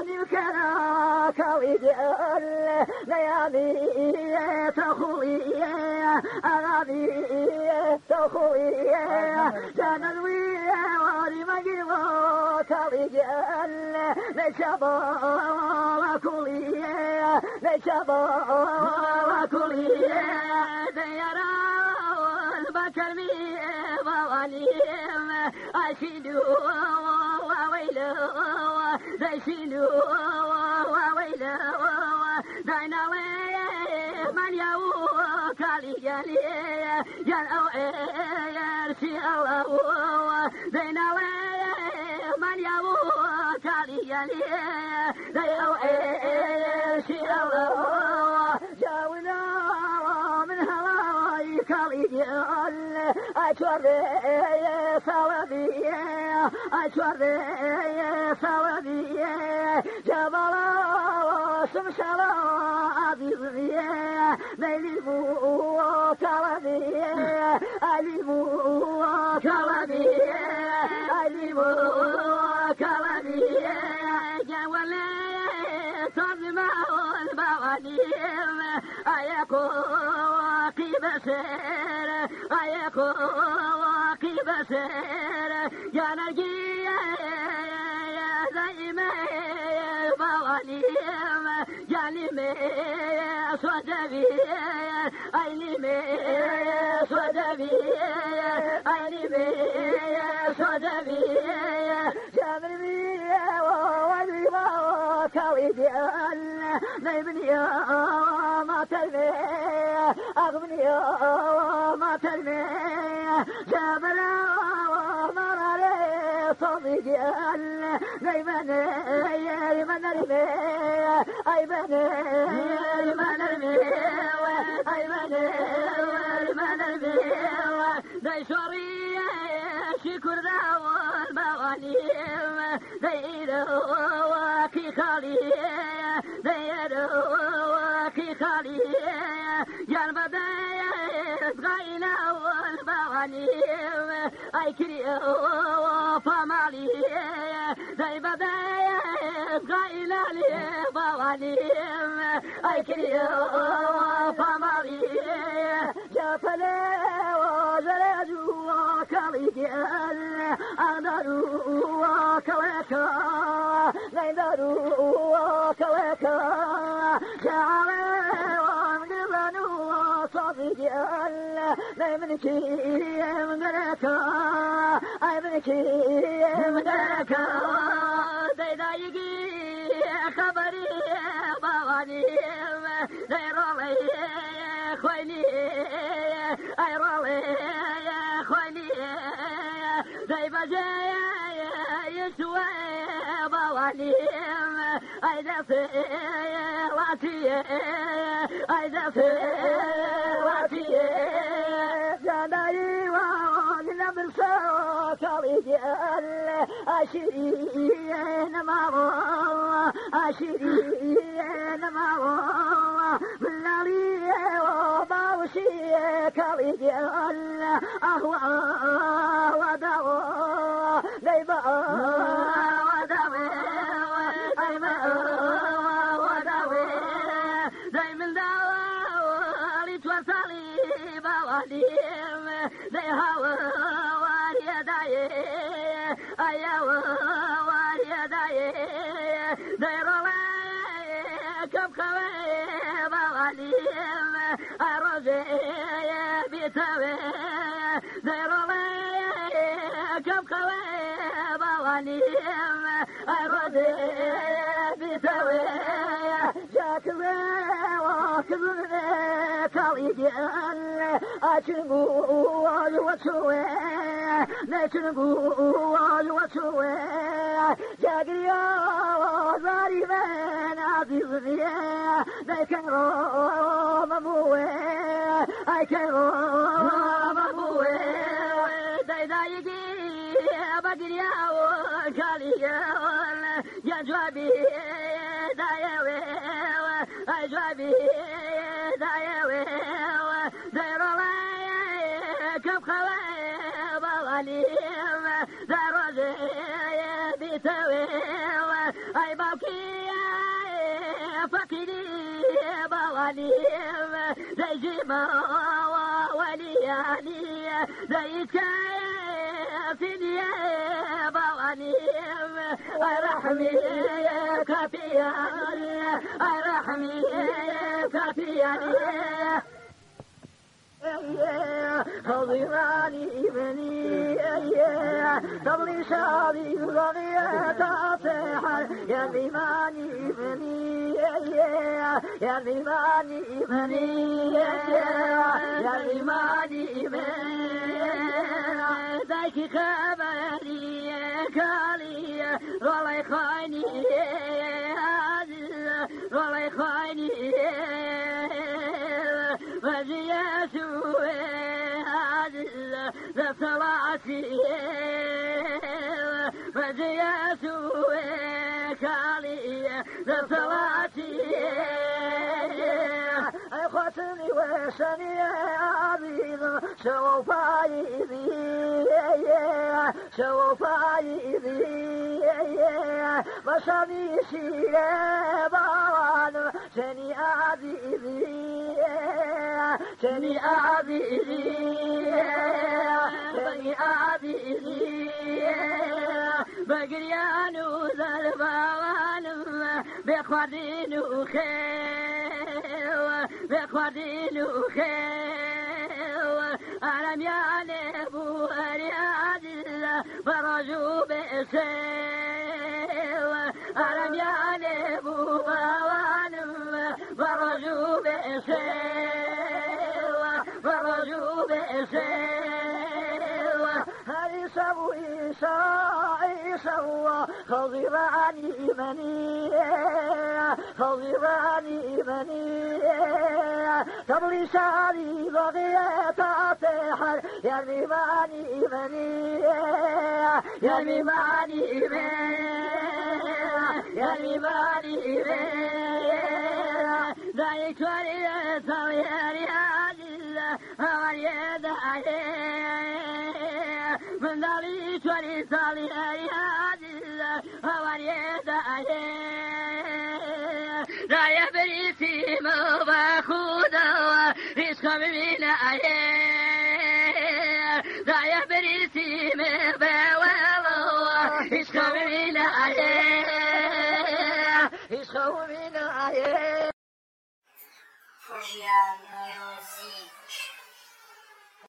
نمكنا كويد ليالي تخوي أغاني تخوي جنوي ولمجد كويد لشبا وكلي لشبا وكلي ديرا البكرمي ووليم أشيدوا وويلوا ديشيدوا وويلوا ديناوي من يو كالي جالي ينأو يرشي الله ديناوي من يو كالي جالي ينأو يرشي الله جاونا من هواي كالي جال أشوري سوادي أشوري سوادي جبل شمشلا عزيزي ليل الموت ولدي علي الموت ولدي علي الموت ولدي جولي صدمة البوانيم أيكو بسير أيكو بسير يا نجي دائما بوانيم جاني صدبي أيني صدبي أيني صدبي جابري وولي وكويدي نيبني ما تلمي أغبني ما تلمي جابرا مراري صديقي نيبني يمن رمي أيبني يمن رمي أيبني يمن رمي ديشوري شكر داو البوانيم ديرو كي خالي ديرو كي خالي جنب ديت غاينا والبوانيم أي كريو فمالي دي بديت غاينا لي بوانيم أي كريو فمالي جفلي وزرجو كاليجل أقدروا كويكا نقدروا كويكا شعري ونقبلوا صديقل نمنكي مقريكا أي منكي مقريكا دايقي خبري بوانيم دايرولي خويني أي رولي خويني داي بجاي يسوى بوانيم أي دفي واتي أي دفي واتي جداري وغنى بالصوت الرجال أشرين ماما أشرين ماما بالله وباوشي كالرجال أهوى ودوا ليبا ودوا أيما ودوا دايما دوا لتوصلي بواليم دي هوا واريا داي أيا واريا داي دي رولي كم خوي بواليم أروجي بيتوي دي رولي كم خوي بواليم أروجي بيتوي جاكوي وكبرني كاليجل أشنقوا وشوي نشنقوا وشوي جاكريا وزاري من عزيزي ذكروا مموي أكروا مموي دايدايدي بدريا وكاليجل جاجوابي دايوي أجوابي دايوي ديرولي كم خوي بواليم دروجي بيتوي أي باوكي فكري بواليم زي ما ولياني زي كافي بواليم رحمي كافياني رحمي كافياني خضراني بني طبلي شادي غنية تطيح يا ذماني بني يا ذماني بني يا ذماني بني ذاك خبري كالي والله خايني والله خايني فجياسو ذا صلاتي فجياسو كالي ذا صلاتي خاتني وسني عبيد سووا فايدي سووا فايدي مصابي سيرة بوان سني عبيدي سني عبيدي سني عبيدي بقريانو ذلبوان بخوادين وخير بخوادين وخير ألم يعلموا أرياد فرجوا بأسير ألم يعلموا بوانم فرجوا بأسير فرجوا بأسير هل سوي ساعي سوى خضراني مني خضراني مني تبلي سالي بغية تطيح يا رماني مني يا رماني مني يا رماني مني ذلك وليس ويري عزيز وريد عليه من ذلك وليس ويري عزيز وريد عليه لا يبري في مباخوذا رزق من عليه لا يبري في مباخوذا رزق من عليه رزق من عليه Projeto Music.